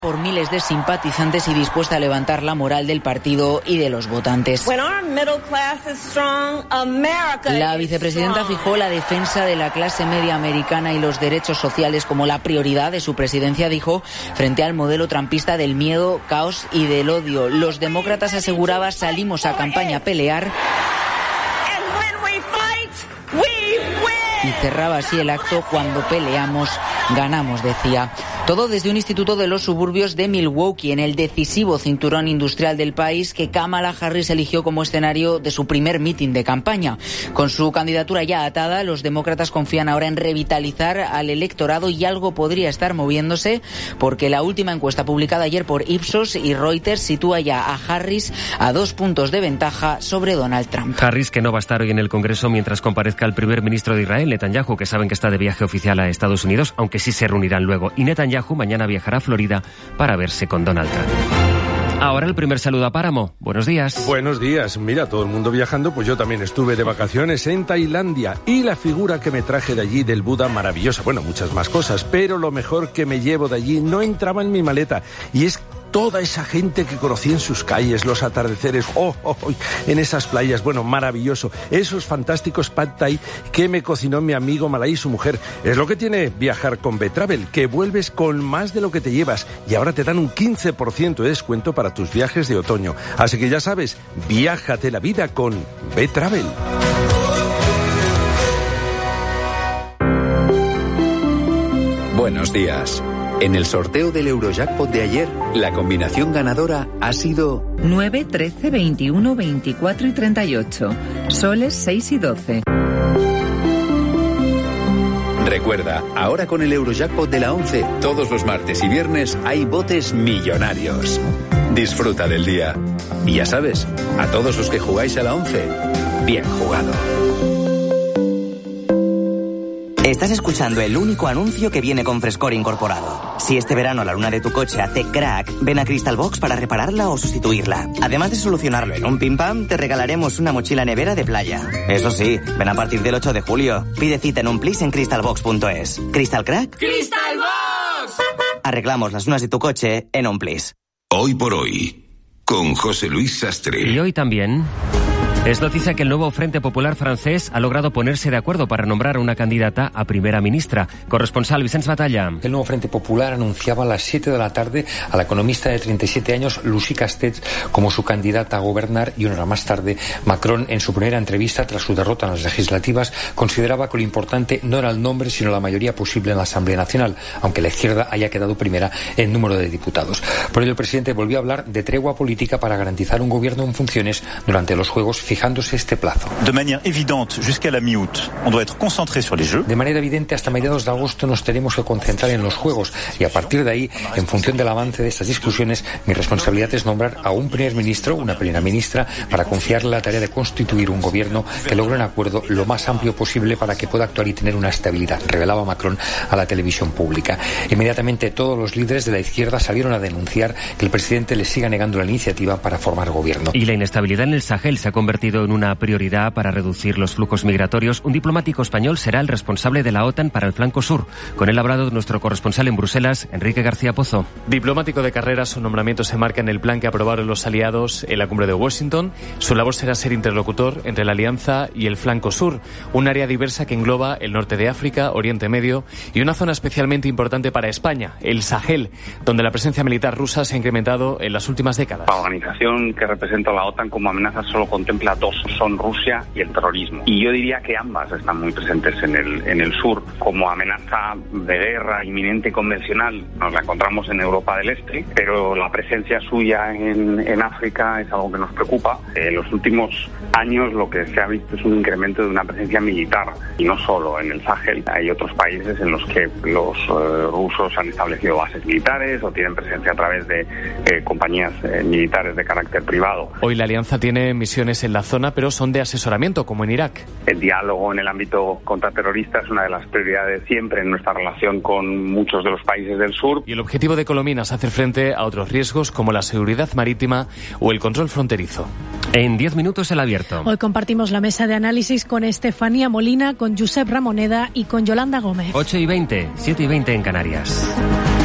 por miles de simpatizantes y dispuesta a levantar la moral del partido y de los votantes. La vicepresidenta fijó la defensa de la clase media americana y los derechos sociales como la prioridad de su presidencia, dijo, frente al modelo trampista del miedo, caos y del odio. Los demócratas, aseguraba, salimos a campaña a pelear. Y cerraba así el acto: cuando peleamos, ganamos, decía. Todo desde un instituto de los suburbios de Milwaukee, en el decisivo cinturón industrial del país que Kamala Harris eligió como escenario de su primer mitin de campaña. Con su candidatura ya atada, los demócratas confían ahora en revitalizar al electorado, y algo podría estar moviéndose, porque la última encuesta publicada ayer por Ipsos y Reuters sitúa ya a Harris a 2 puntos de ventaja sobre Donald Trump. Harris, que no va a estar hoy en el Congreso mientras comparezca el primer ministro de Israel, Netanyahu, que saben que está de viaje oficial a Estados Unidos, aunque sí se reunirán luego. Y Netanyahu mañana viajará a Florida para verse con Donald Trump. Ahora el primer saludo a Páramo. Buenos días. Buenos días. Mira, todo el mundo viajando, pues yo también estuve de vacaciones en Tailandia. Y la figura que me traje de allí del Buda, maravillosa. Bueno, muchas más cosas, pero lo mejor que me llevo de allí no entraba en mi maleta. Y es toda esa gente que conocí en sus calles, los atardeceres, en esas playas, bueno, maravilloso. Esos fantásticos pad thai que me cocinó mi amigo Malay y su mujer. Es lo que tiene viajar con B-Travel, que vuelves con más de lo que te llevas, y ahora te dan un 15% de descuento para tus viajes de otoño. Así que ya sabes, viájate la vida con B-Travel. Buenos días. En el sorteo del Eurojackpot de ayer, la combinación ganadora ha sido 9, 13, 21, 24 y 38. Soles 6 y 12. Recuerda, ahora con el Eurojackpot de la 11, todos los martes y viernes hay botes millonarios. Disfruta del día. Y ya sabes, a todos los que jugáis a la 11, bien jugado. Estás escuchando el único anuncio que viene con frescor incorporado. Si este verano la luna de tu coche hace crack, ven a Crystal Box para repararla o sustituirla. Además de solucionarlo en un pim pam, te regalaremos una mochila nevera de playa. Eso sí, ven a partir del 8 de julio. Pide cita en un plis en crystalbox.es. ¿Crystal Crack? ¡Crystal Box! Arreglamos las lunas de tu coche en un plis. Hoy por hoy, con José Luis Sastre. Y hoy también es noticia que el nuevo Frente Popular francés ha logrado ponerse de acuerdo para nombrar a una candidata a primera ministra. Corresponsal Vicens Batalla. El nuevo Frente Popular anunciaba a las 7 de la tarde a la economista de 37 años, Lucie Castells, como su candidata a gobernar, y una hora más tarde, Macron, en su primera entrevista tras su derrota en las legislativas, consideraba que lo importante no era el nombre, sino la mayoría posible en la Asamblea Nacional, aunque la izquierda haya quedado primera en número de diputados. Por ello, el presidente volvió a hablar de tregua política para garantizar un gobierno en funciones durante los Juegos, fijándose este plazo. De manera evidente, jusqu'à la mi-août, on doit être concentré sur les Jeux. De manera evidente, hasta mediados de agosto nos tenemos que concentrar en los Juegos, y a partir de ahí, en función del avance de estas discusiones, mi responsabilidad es nombrar a un primer ministro, una primera ministra, para confiarle la tarea de constituir un gobierno que logre un acuerdo lo más amplio posible para que pueda actuar y tener una estabilidad, revelaba Macron a la televisión pública. Inmediatamente todos los líderes de la izquierda salieron a denunciar que el presidente les siga negando la iniciativa para formar gobierno. Y la inestabilidad en el Sahel se ha convertido en una prioridad para reducir los flujos migratorios. Un diplomático español será el responsable de la OTAN para el flanco sur. Con él ha hablado nuestro corresponsal en Bruselas, Enrique García Pozo. Diplomático de carrera, su nombramiento se marca en el plan que aprobaron los aliados en la cumbre de Washington. Su labor será ser interlocutor entre la alianza y el flanco sur, un área diversa que engloba el norte de África, Oriente Medio y una zona especialmente importante para España, el Sahel, donde la presencia militar rusa se ha incrementado en las últimas décadas. La organización que representa a la OTAN como amenaza solo contempla dos, son Rusia y el terrorismo. Y yo diría que ambas están muy presentes en el sur. Como amenaza de guerra inminente y convencional nos la encontramos en Europa del Este, pero la presencia suya en África es algo que nos preocupa. En los últimos años lo que se ha visto es un incremento de una presencia militar, y no solo en el Sahel. Hay otros países en los que los rusos han establecido bases militares o tienen presencia a través de compañías militares de carácter privado. Hoy la alianza tiene misiones en la zona, pero son de asesoramiento, como en Irak. El diálogo en el ámbito contraterrorista es una de las prioridades siempre en nuestra relación con muchos de los países del sur. Y el objetivo de Colomina es hacer frente a otros riesgos como la seguridad marítima o el control fronterizo. En 10 minutos el abierto. Hoy compartimos la mesa de análisis con Estefanía Molina, con Josep Ramoneda y con Yolanda Gómez. 8:20, 7:20 en Canarias.